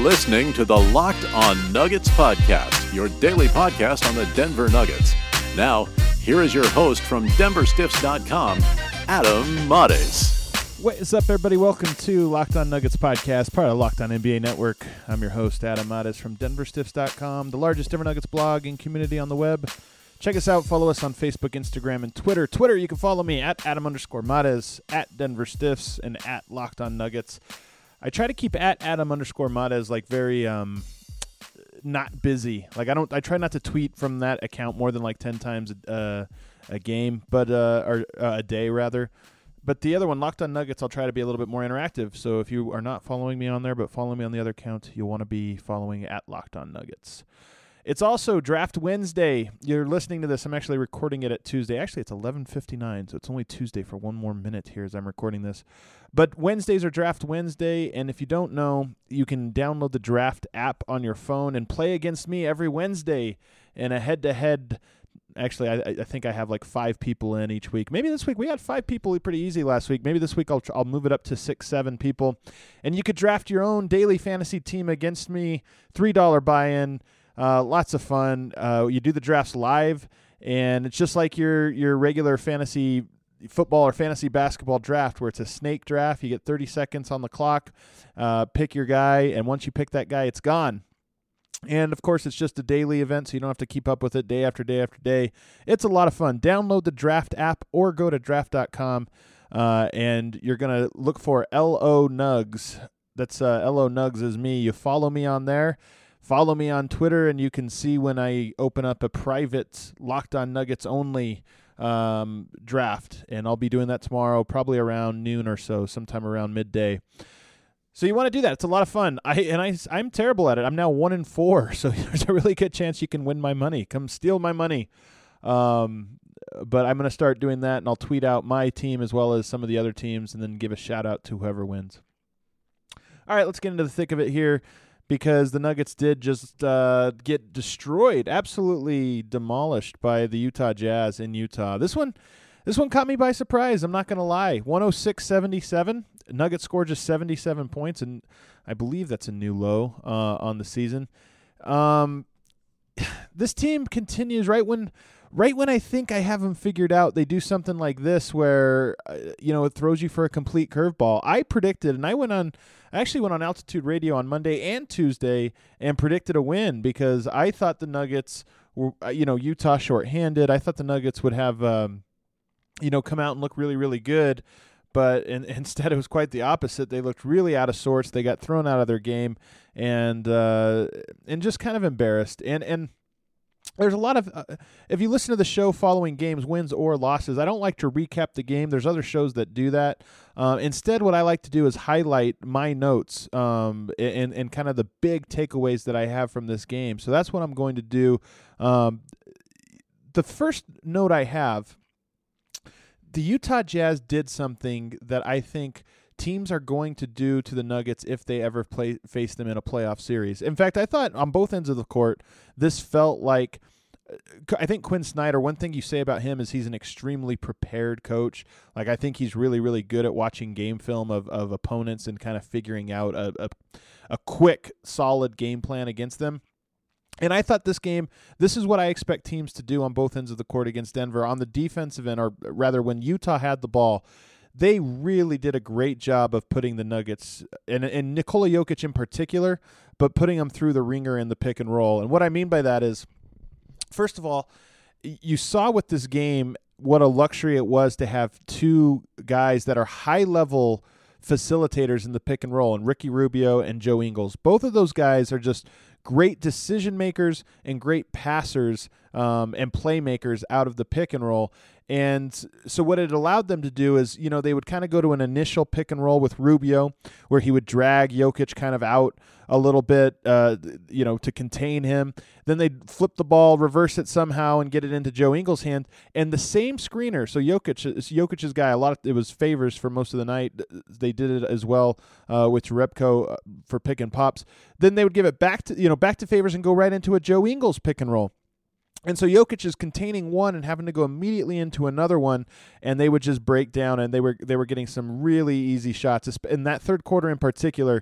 listening to the Locked On Nuggets podcast, your daily podcast on the Denver Nuggets. Now, here is your host from DenverStiffs.com, Adam Mares. What is up, everybody? Welcome to Locked On Nuggets podcast, part of Locked On NBA Network. I'm your host, Adam Mares from DenverStiffs.com, the largest Denver Nuggets blog and community on the web. Check us out. Follow us on Facebook, Instagram, and Twitter. Twitter, you can follow me at Adam_Mares, at DenverStiffs, and at Locked On Nuggets. I try to keep at Adam_Mares like very not busy. Like I try not to tweet from that account more than like 10 times a game, but or a day rather. But the other one, Locked On Nuggets, I'll try to be a little bit more interactive. So if you are not following me on there, but follow me on the other account, you'll want to be following at Locked On Nuggets. It's also Draft Wednesday. You're listening to this. I'm actually recording it at Tuesday. Actually, it's 11:59, so it's only Tuesday for one more minute here as I'm recording this. But Wednesdays are Draft Wednesday, and if you don't know, you can download the Draft app on your phone and play against me every Wednesday in a head-to-head. Actually, I think I have like 5 people in each week. Maybe this week we had 5 people pretty easy last week. Maybe this week I'll move it up to 6, 7 people. And you could draft your own daily fantasy team against me, $3 buy-in. Lots of fun. You do the drafts live, and it's just like your regular fantasy football or fantasy basketball draft where it's a snake draft. You get 30 seconds on the clock, pick your guy, and once you pick that guy, it's gone. And, of course, it's just a daily event, so you don't have to keep up with it day after day after day. It's a lot of fun. Download the Draft app or go to draft.com, and you're going to look for LO Nugs. That's LO Nugs is me. You follow me on there. Follow me on Twitter, and you can see when I open up a private Locked On Nuggets only draft, and I'll be doing that tomorrow, probably around noon or so, sometime around midday. So you want to do that. It's a lot of fun. I'm terrible at it. I'm now 1-4, so there's a really good chance you can win my money. Come steal my money. But I'm going to start doing that, and I'll tweet out my team as well as some of the other teams and then give a shout-out to whoever wins. All right, let's get into the thick of it here, because the Nuggets did just get destroyed, absolutely demolished by the Utah Jazz in Utah. This one caught me by surprise, I'm not going to lie. 106-77. Nuggets scored just 77 points, and I believe that's a new low on the season. This team continues right when I think I have them figured out, they do something like this where it throws you for a complete curveball. I predicted, and I actually went on Altitude Radio on Monday and Tuesday and predicted a win because I thought the Nuggets were, Utah shorthanded. I thought the Nuggets would have, come out and look really, really good. But instead, it was quite the opposite. They looked really out of sorts. They got thrown out of their game and just kind of embarrassed. And there's a lot of if you listen to the show following games, wins or losses, I don't like to recap the game. There's other shows that do that. Instead, what I like to do is highlight my notes and kind of the big takeaways that I have from this game. So that's what I'm going to do. The first note I have, the Utah Jazz did something that I think teams are going to do to the Nuggets if they ever face them in a playoff series. In fact, I thought on both ends of the court, this felt like, I think Quinn Snyder, one thing you say about him is he's an extremely prepared coach. Like, I think he's really, really good at watching game film of opponents and kind of figuring out a quick, solid game plan against them. And I thought this is what I expect teams to do on both ends of the court against Denver. On the defensive end, or rather when Utah had the ball, they really did a great job of putting the Nuggets, and Nikola Jokic in particular, but putting them through the ringer in the pick and roll. And what I mean by that is, first of all, you saw with this game what a luxury it was to have 2 guys that are high-level facilitators in the pick and roll, and Ricky Rubio and Joe Ingles. Both of those guys are just great decision makers and great passers and playmakers out of the pick and roll. And so what it allowed them to do is, they would kind of go to an initial pick and roll with Rubio where he would drag Jokic kind of out a little bit, to contain him. Then they'd flip the ball, reverse it somehow, and get it into Joe Ingles' hand. And the same screener, so Jokic's guy, it was Favors for most of the night. They did it as well with Jerebko for pick and pops. Then they would give it back to Favors and go right into a Joe Ingles pick and roll. And so Jokic is containing one and having to go immediately into another one, and they would just break down, and they were getting some really easy shots. In that third quarter in particular,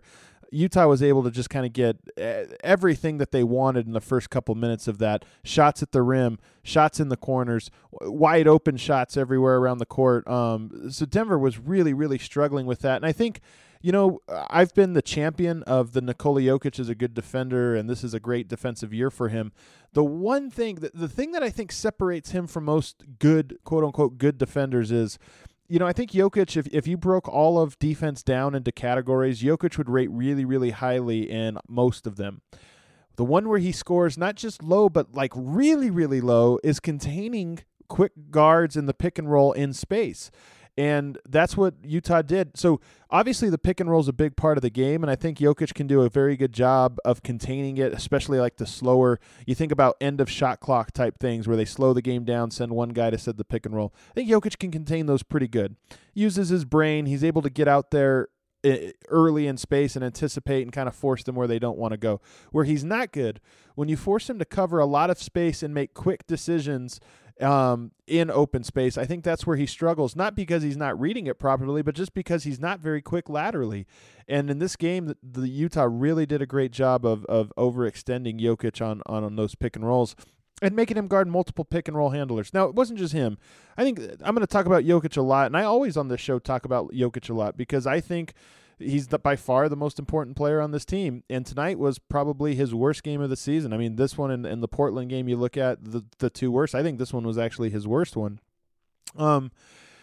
Utah was able to just kind of get everything that they wanted in the first couple minutes of that. Shots at the rim, shots in the corners, wide open shots everywhere around the court. So Denver was really, really struggling with that. And I think, I've been the champion of the Nikola Jokic as a good defender, and this is a great defensive year for him. The thing that I think separates him from most good, quote-unquote, good defenders is, I think Jokic, if you broke all of defense down into categories, Jokic would rate really, really highly in most of them. The one where he scores not just low, but like really, really low is containing quick guards in the pick and roll in space. And that's what Utah did. So obviously the pick and roll is a big part of the game, and I think Jokic can do a very good job of containing it, especially like the slower. You think about end of shot clock type things where they slow the game down, send one guy to set the pick and roll. I think Jokic can contain those pretty good. Uses his brain. He's able to get out there early in space and anticipate and kind of force them where they don't want to go. Where he's not good, when you force him to cover a lot of space and make quick decisions in open space, I think that's where he struggles, not because he's not reading it properly, but just because he's not very quick laterally. And in this game, the Utah really did a great job of overextending Jokic on those pick and rolls and making him guard multiple pick and roll handlers. Now, it wasn't just him. I think I'm going to talk about Jokic a lot, and I always on this show talk about Jokic a lot because I think he's by far the most important player on this team, and tonight was probably his worst game of the season. I mean, this one and the Portland game, you look at the two worst. I think this one was actually his worst one. And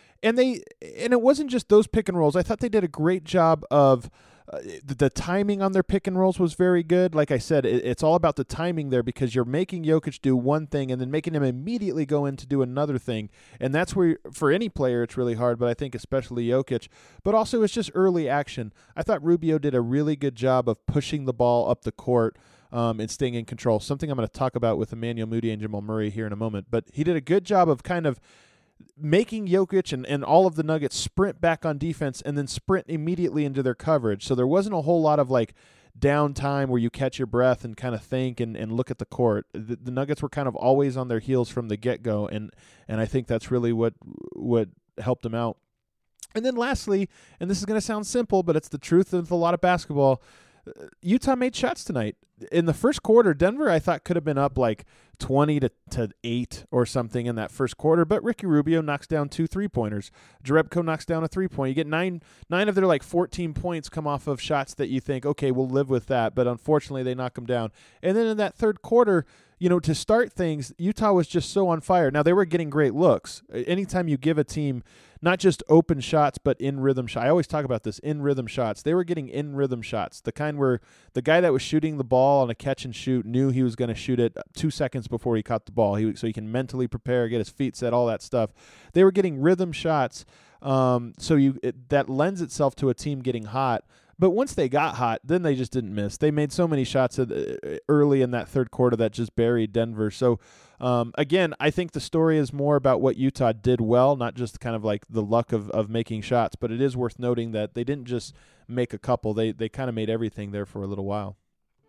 it wasn't just those pick and rolls. I thought they did a great job of the timing on their pick and rolls was very good. Like I said, it's all about the timing there because you're making Jokic do one thing and then making him immediately go in to do another thing. And that's where, for any player, it's really hard, but I think especially Jokic. But also it's just early action. I thought Rubio did a really good job of pushing the ball up the court and staying in control, something I'm going to talk about with Emmanuel Mudiay and Jamal Murray here in a moment. But he did a good job of kind of making Jokic and all of the Nuggets sprint back on defense and then sprint immediately into their coverage. So there wasn't a whole lot of like downtime where you catch your breath and kind of think and look at the court. The Nuggets were kind of always on their heels from the get-go, and I think that's really what helped them out. And then lastly, and this is going to sound simple, but it's the truth of a lot of basketball, Utah made shots tonight. In the first quarter, Denver, I thought, could have been up like 20 to 8 or something in that first quarter, but Ricky Rubio knocks down 2 3-pointers. Jerebko knocks down a 3-point. You get nine of their like 14 points come off of shots that you think, okay, we'll live with that, but unfortunately they knock them down. And then in that third quarter, to start things, Utah was just so on fire. Now, they were getting great looks. Anytime you give a team not just open shots, but in-rhythm shots. I always talk about this, in-rhythm shots. They were getting in-rhythm shots, the kind where the guy that was shooting the ball on a catch and shoot knew he was going to shoot it 2 seconds before he caught the ball, so he can mentally prepare, get his feet set, all that stuff. They were getting rhythm shots, that lends itself to a team getting hot. But once they got hot, then they just didn't miss. They made so many shots early in that third quarter that just buried Denver. So, again, I think the story is more about what Utah did well, not just kind of like the luck of making shots. But it is worth noting that they didn't just make a couple. They kind of made everything there for a little while.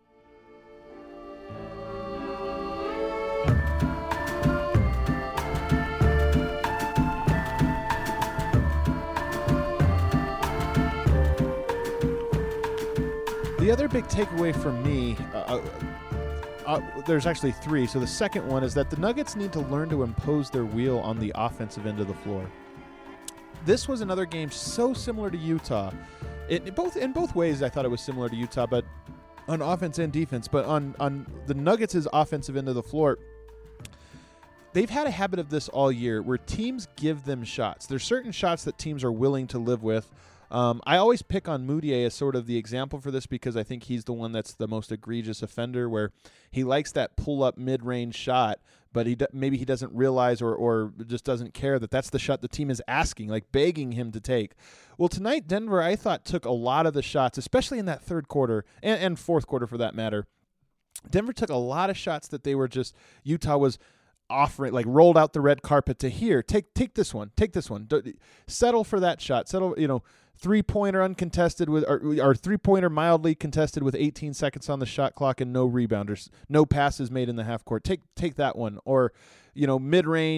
The other big takeaway from me, there's actually 3. So the second one is that the Nuggets need to learn to impose their will on the offensive end of the floor. This was another game so similar to Utah. In both ways, I thought it was similar to Utah, but on offense and defense. But on the Nuggets' offensive end of the floor, they've had a habit of this all year where teams give them shots. There's certain shots that teams are willing to live with. I always pick on Mudiay as sort of the example for this because I think he's the one that's the most egregious offender where he likes that pull-up mid-range shot, but maybe he doesn't realize or just doesn't care that that's the shot the team is asking, like begging him to take. Well, tonight, Denver, I thought, took a lot of the shots, especially in that third quarter and fourth quarter for that matter. Denver took a lot of shots that they were just – Utah was offering, like rolled out the red carpet to here, take this one, settle for that shot, settle, three-pointer uncontested with or three-pointer mildly contested with 18 seconds on the shot clock and no rebounders, no passes made in the half court. Take that one. Or, mid-range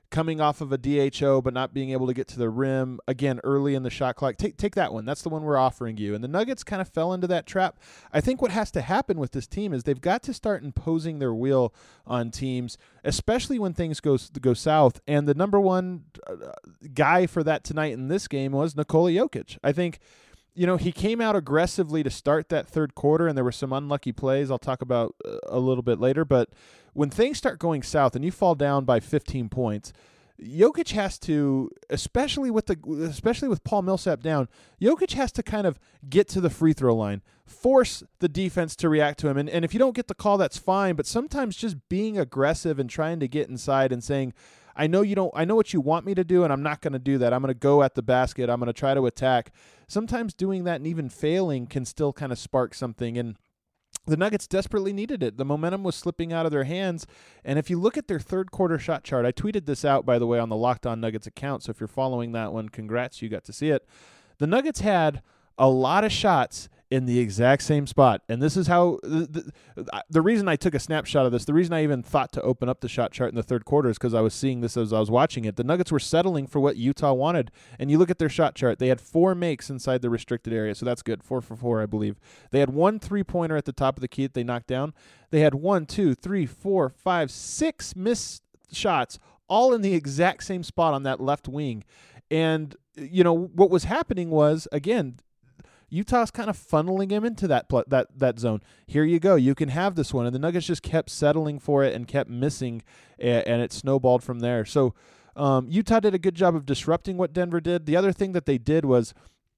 coming off of a DHO but not being able to get to the rim, again, early in the shot clock. Take that one. That's the one we're offering you. And the Nuggets kind of fell into that trap. I think what has to happen with this team is they've got to start imposing their will on teams, especially when things go south. And the number one guy for that tonight in this game was Nikola Jokic. I think, he came out aggressively to start that third quarter, and there were some unlucky plays I'll talk about a little bit later. But when things start going south and you fall down by 15 points, Jokic has to, especially with Paul Millsap down, Jokic has to kind of get to the free throw line, force the defense to react to him. And if you don't get the call, that's fine. But sometimes just being aggressive and trying to get inside and saying, I know what you want me to do, and I'm not going to do that. I'm going to go at the basket. I'm going to try to attack. Sometimes doing that and even failing can still kind of spark something. And the Nuggets desperately needed it. The momentum was slipping out of their hands. And if you look at their third quarter shot chart, I tweeted this out, by the way, on the Locked On Nuggets account. So if you're following that one, congrats, you got to see it. The Nuggets had a lot of shots in the exact same spot. And this is how the reason I took a snapshot of this, the reason I even thought to open up the shot chart in the third quarter is because I was seeing this as I was watching it. The Nuggets were settling for what Utah wanted. And you look at their shot chart, they had 4 makes inside the restricted area. So that's good. 4 for 4, I believe. They had 1 3-pointer at the top of the key that they knocked down. They had 1, 2, 3, 4, 5, 6 missed shots, all in the exact same spot on that left wing. And, what was happening was, again, Utah's kind of funneling him into that zone. Here you go. You can have this one. And the Nuggets just kept settling for it and kept missing, and it snowballed from there. So Utah did a good job of disrupting what Denver did. The other thing that they did was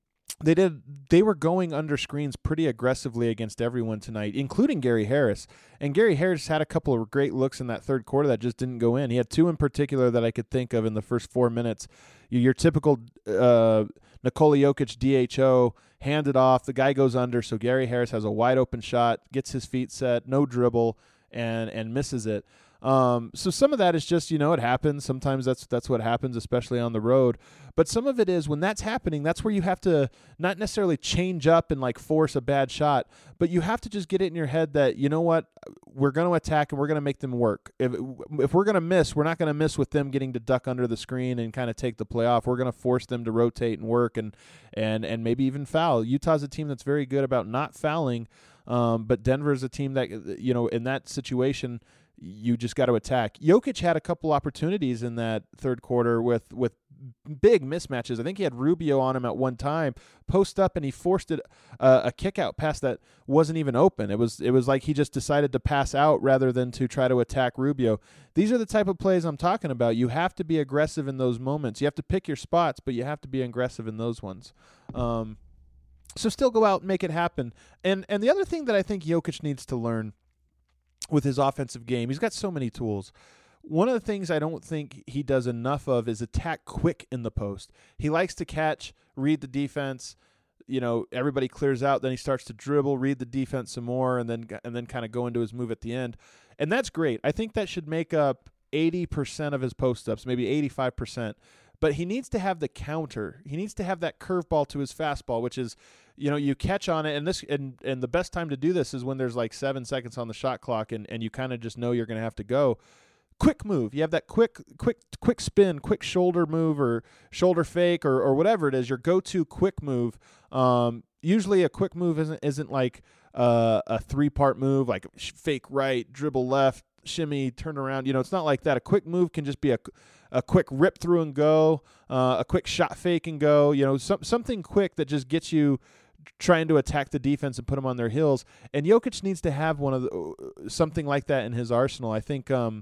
they were going under screens pretty aggressively against everyone tonight, including Gary Harris. And Gary Harris had a couple of great looks in that third quarter that just didn't go in. He had 2 in particular that I could think of in the first 4 minutes. Your typical Nikola Jokic DHO, handed off, the guy goes under, so Gary Harris has a wide open shot, gets his feet set, no dribble, and misses it. So some of that is just, it happens. Sometimes that's what happens, especially on the road. But some of it is when that's happening, that's where you have to not necessarily change up and force a bad shot, but you have to just get it in your head that, you know what, we're going to attack and we're going to make them work. If we're going to miss, we're not going to miss with them getting to duck under the screen and kind of take the play off. We're going to force them to rotate and work and maybe even foul. Utah's a team that's very good about not fouling, but Denver's a team that, in that situation, you just got to attack. Jokic had a couple opportunities in that third quarter with big mismatches. I think he had Rubio on him at one time, post up, and he forced a kick out pass that wasn't even open. It was like he just decided to pass out rather than to try to attack Rubio. These are the type of plays I'm talking about. You have to be aggressive in those moments. You have to pick your spots, but you have to be aggressive in those ones. So still go out and make it happen. And the other thing that I think Jokic needs to learn with his offensive game, he's got so many tools. One of the things I don't think he does enough of is attack quick in the post. He likes to catch, read the defense. Everybody clears out, then he starts to dribble, read the defense some more, and then kind of go into his move at the end. And that's great. I think that should make up 80% of his post-ups, maybe 85%. But he needs to have the counter. He needs to have that curveball to his fastball, which is, you catch on it, and the best time to do this is when there's 7 seconds on the shot clock, and you kind of just know you're going to have to go. Quick move. You have that quick spin, quick shoulder move or shoulder fake or whatever it is, your go-to quick move. Usually a quick move isn't like a 3-part move, like fake right, dribble left, shimmy, turn around. It's not like that. A quick move can just be a quick rip through and go, a quick shot fake and go, something quick that just gets you trying to attack the defense and put them on their heels. And Jokic needs to have something like that in his arsenal. I think, and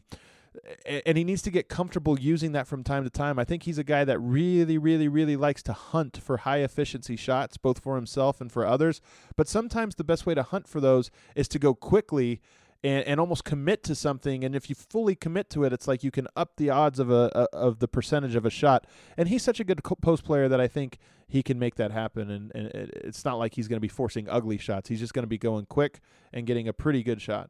he needs to get comfortable using that from time to time. I think he's a guy that really, really, really likes to hunt for high-efficiency shots, both for himself and for others. But sometimes the best way to hunt for those is to go quickly and almost commit to something. And if you fully commit to it, it's like you can up the odds of the percentage of a shot. And he's such a good post player that I think he can make that happen. And it's not like he's going to be forcing ugly shots. He's just going to be going quick and getting a pretty good shot.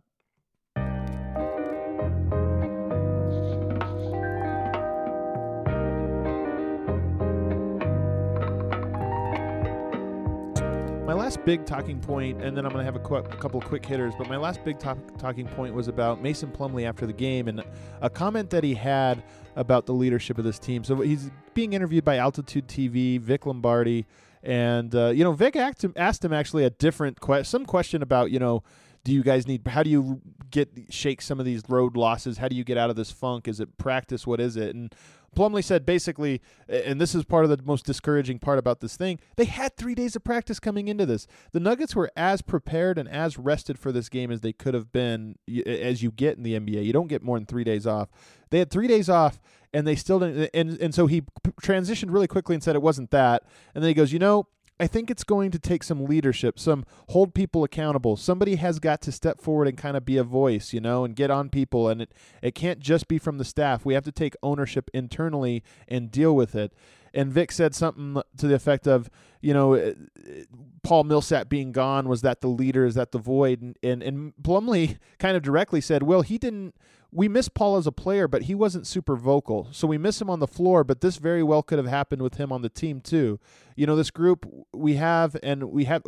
My last big talking point, and then I'm going to have a couple of quick hitters, but my last big talking point was about Mason Plumlee after the game and a comment that he had about the leadership of this team. So he's being interviewed by Altitude TV, Vic Lombardi, and Vic asked him actually a different some question about, do you guys how do you shake some of these road losses? How do you get out of this funk? Is it practice? What is it? And Plumlee said basically, and this is part of the most discouraging part about this thing, they had 3 days of practice coming into this. The Nuggets were as prepared and as rested for this game as they could have been, as you get in the NBA. You don't get more than 3 days off. They had 3 days off, and they still didn't. And so he transitioned really quickly and said it wasn't that. And then he goes, I think it's going to take some leadership, some hold people accountable. Somebody has got to step forward and kind of be a voice, and get on people. And it can't just be from the staff. We have to take ownership internally and deal with it. And Vic said something to the effect of, Paul Millsap being gone, was that the leader? Is that the void? And Plumlee kind of directly said, well, we miss Paul as a player, but he wasn't super vocal. So we miss him on the floor, but this very well could have happened with him on the team too. This group we have, we have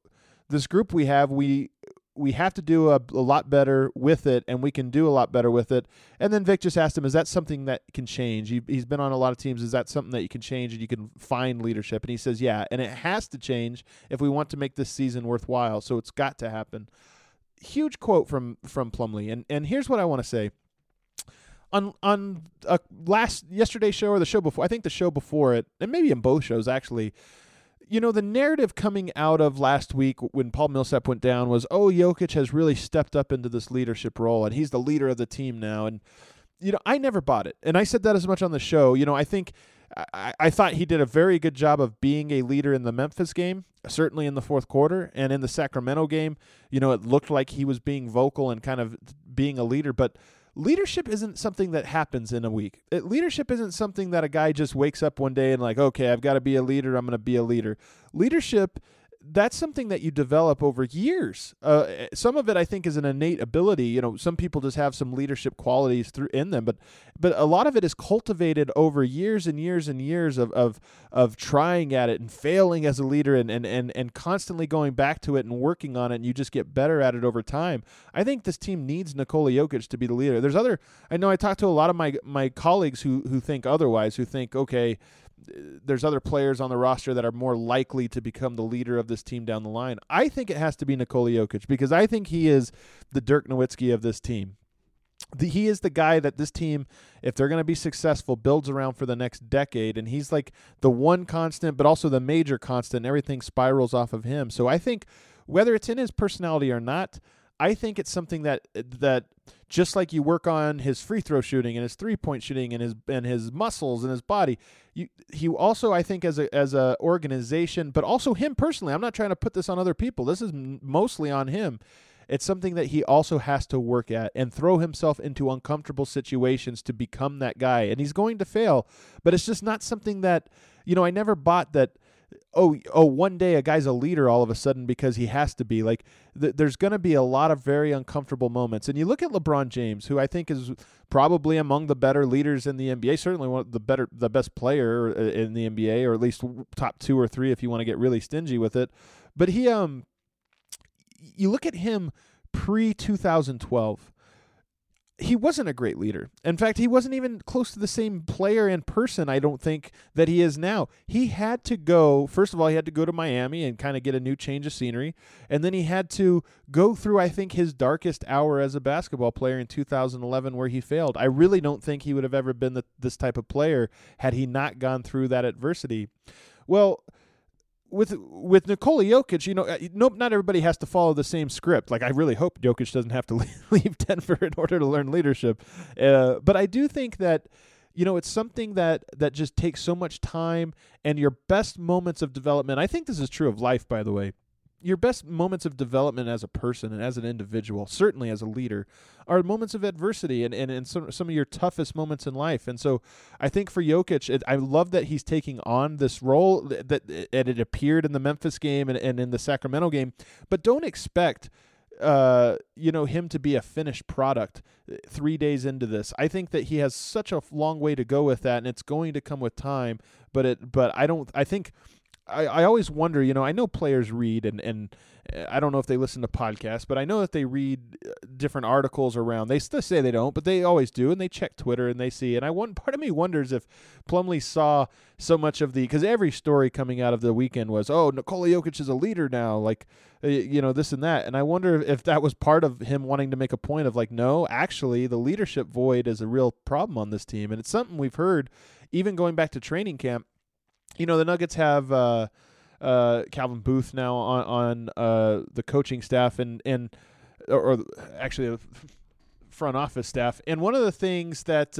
to do a lot better with it, and we can do a lot better with it. And then Vic just asked him, is that something that can change? He's been on a lot of teams. Is that something that you can change and you can find leadership? And he says, yeah, and it has to change if we want to make this season worthwhile. So it's got to happen. Huge quote from Plumlee, and here's what I want to say. On yesterday's show or the show before, I think the show before it, and maybe in both shows actually, the narrative coming out of last week when Paul Millsap went down was, Jokic has really stepped up into this leadership role, and he's the leader of the team now. And I never bought it, and I said that as much on the show. I think I thought he did a very good job of being a leader in the Memphis game, certainly in the fourth quarter, and in the Sacramento game, it looked like he was being vocal and kind of being a leader. But leadership isn't something that happens in a week. Leadership isn't something that a guy just wakes up one day and okay, I've got to be a leader, I'm going to be a leader. Leadership, that's something that you develop over years. Some of it, I think, is an innate ability. Some people just have some leadership qualities in them, but a lot of it is cultivated over years and years and years of trying at it and failing as a leader and constantly going back to it and working on it, and you just get better at it over time. I think this team needs Nikola Jokic to be the leader. I know I talked to a lot of my colleagues who think otherwise, who think, okay, there's other players on the roster that are more likely to become the leader of this team down the line. I think it has to be Nikola Jokic because I think he is the Dirk Nowitzki of this team. He is the guy that this team, if they're going to be successful, builds around for the next decade, and he's like the one constant but also the major constant. Everything spirals off of him. So I think whether it's in his personality or not, I think it's something that just like you work on his free throw shooting and his 3-point shooting and his muscles and his body, he also, I think, as a organization, but also him personally. I'm not trying to put this on other people. This is mostly on him. It's something that he also has to work at and throw himself into uncomfortable situations to become that guy. And he's going to fail, but it's just not something that, I never bought that. One day a guy's a leader all of a sudden because he has to be. There's going to be a lot of very uncomfortable moments. And you look at LeBron James, who I think is probably among the better leaders in the NBA, certainly one of the best player in the NBA, or at least top 2 or 3 if you want to get really stingy with it. But he, you look at him pre-2012, he wasn't a great leader. In fact, he wasn't even close to the same player in person, I don't think, that he is now. He had to go, first of all, he had to go to Miami and kind of get a new change of scenery. And then he had to go through, I think, his darkest hour as a basketball player in 2011 where he failed. I really don't think he would have ever been this type of player had he not gone through that adversity. Well, with Nikola Jokic, not everybody has to follow the same script. I really hope Jokic doesn't have to leave Denver in order to learn leadership. But I do think that, it's something that just takes so much time, and your best moments of development, I think this is true of life, by the way, your best moments of development as a person and as an individual, certainly as a leader, are moments of adversity and some of your toughest moments in life. And so I think for Jokic, I love that he's taking on this role, that it appeared in the Memphis game and in the Sacramento game, but don't expect him to be a finished product 3 days into this. I think that he has such a long way to go with that, and it's going to come with time, but I think I always wonder, I know players read and I don't know if they listen to podcasts, but I know that they read different articles around. They still say they don't, but they always do, and they check Twitter and they see. And part of me wonders if Plumlee saw so much of because every story coming out of the weekend was, oh, Nikola Jokic is a leader now, like, this and that. And I wonder if that was part of him wanting to make a point of like, no, actually, the leadership void is a real problem on this team, and it's something we've heard even going back to training camp. The Nuggets have Calvin Booth now on the coaching staff and actually the front office staff. And one of the things that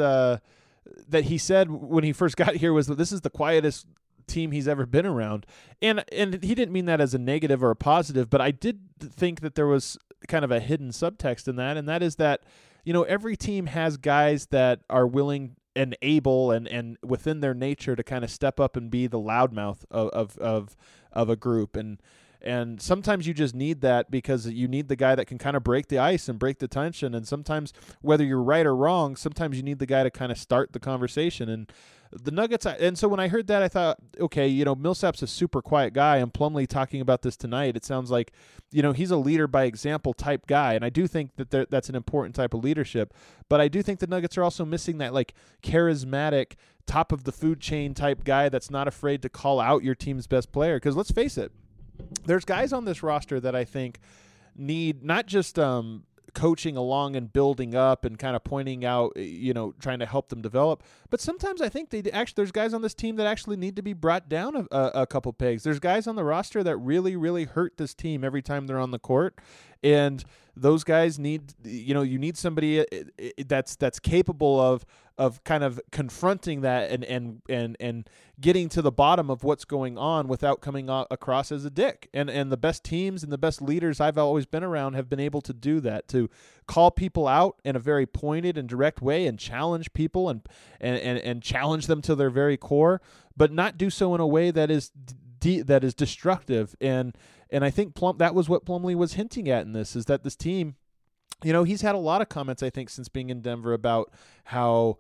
he said when he first got here was that this is the quietest team he's ever been around. And he didn't mean that as a negative or a positive, but I did think that there was kind of a hidden subtext in that, and that is that, every team has guys that are willing and able and within their nature to kind of step up and be the loudmouth of a group. And sometimes you just need that because you need the guy that can kind of break the ice and break the tension. And sometimes, whether you're right or wrong, sometimes you need the guy to kind of start the conversation. And the Nuggets, and so when I heard that, I thought, okay, Millsap's a super quiet guy, and Plumlee talking about this tonight, it sounds like, he's a leader by example type guy, and I do think that that's an important type of leadership, but I do think the Nuggets are also missing that, like, charismatic, top of the food chain type guy that's not afraid to call out your team's best player, because let's face it, there's guys on this roster that I think need not just coaching along and building up and kind of pointing out, trying to help them develop. But sometimes I think there's guys on this team that actually need to be brought down a couple pegs. There's guys on the roster that really, really hurt this team every time they're on the court. And those guys need, you need somebody that's capable of kind of confronting that and getting to the bottom of what's going on without coming across as a dick. And the best teams and the best leaders I've always been around have been able to do that, to call people out in a very pointed and direct way and challenge people and challenge them to their very core, but not do so in a way that is destructive. And I think that was what Plumlee was hinting at in this, is that this team, he's had a lot of comments, I think, since being in Denver about how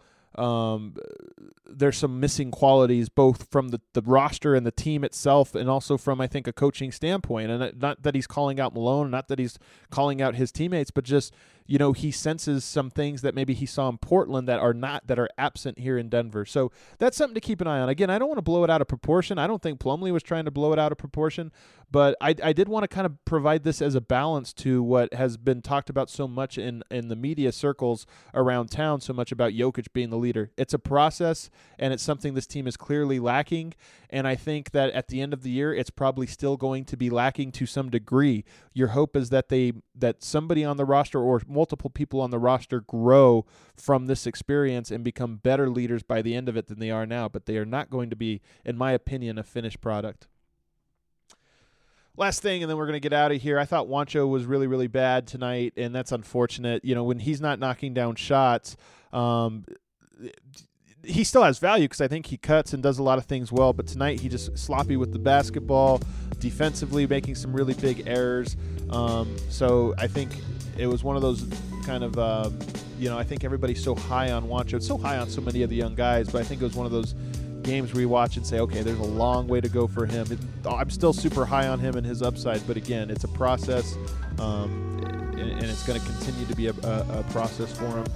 there's some missing qualities both from the roster and the team itself, and also from, I think, a coaching standpoint. And not that he's calling out Malone, not that he's calling out his teammates, but just, he senses some things that maybe he saw in Portland that are absent here in Denver. So that's something to keep an eye on. Again, I don't want to blow it out of proportion. I don't think Plumlee was trying to blow it out of proportion, but I did want to kind of provide this as a balance to what has been talked about so much in the media circles around town, so much about Jokic being the leader. It's a process, and it's something this team is clearly lacking, and I think that at the end of the year, it's probably still going to be lacking to some degree. Your hope is that somebody on the roster or multiple people on the roster grow from this experience and become better leaders by the end of it than they are now, but they are not going to be, in my opinion, a finished product. Last thing, and then we're going to get out of here. I thought Juancho was really, really bad tonight, and that's unfortunate. When he's not knocking down shots, he still has value because I think he cuts and does a lot of things well, but tonight he just sloppy with the basketball, defensively making some really big errors. So I think it was one of those kind of, I think everybody's so high on Juancho. It's so high on so many of the young guys, but I think it was one of those games where you watch and say, okay, there's a long way to go for him. I'm still super high on him and his upside, but again, it's a process, and it's going to continue to be a process for him.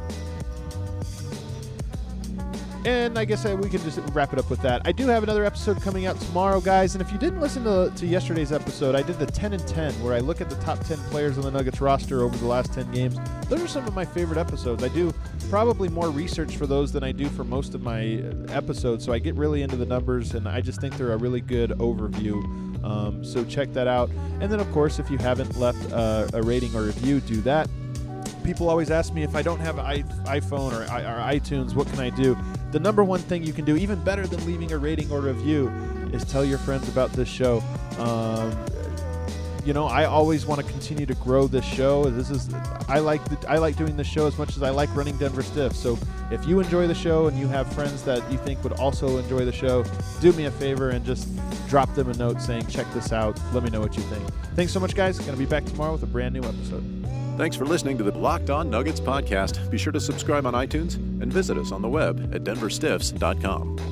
And I guess we can just wrap it up with that. I do have another episode coming out tomorrow, guys. And if you didn't listen to yesterday's episode, I did the 10 and 10, where I look at the top 10 players on the Nuggets roster over the last 10 games. Those are some of my favorite episodes. I do probably more research for those than I do for most of my episodes, so I get really into the numbers, and I just think they're a really good overview. So check that out. And then, of course, if you haven't left a rating or review, do that. People always ask me if I don't have an iPhone or iTunes, what can I do? The number one thing you can do, even better than leaving a rating or review, is tell your friends about this show. I always want to continue to grow this show. I like doing this show as much as I like running Denver Stiffs. So if you enjoy the show and you have friends that you think would also enjoy the show, do me a favor and just drop them a note saying, check this out. Let me know what you think. Thanks so much, guys. Going to be back tomorrow with a brand new episode. Thanks for listening to the Locked On Nuggets podcast. Be sure to subscribe on iTunes and visit us on the web at denverstiffs.com.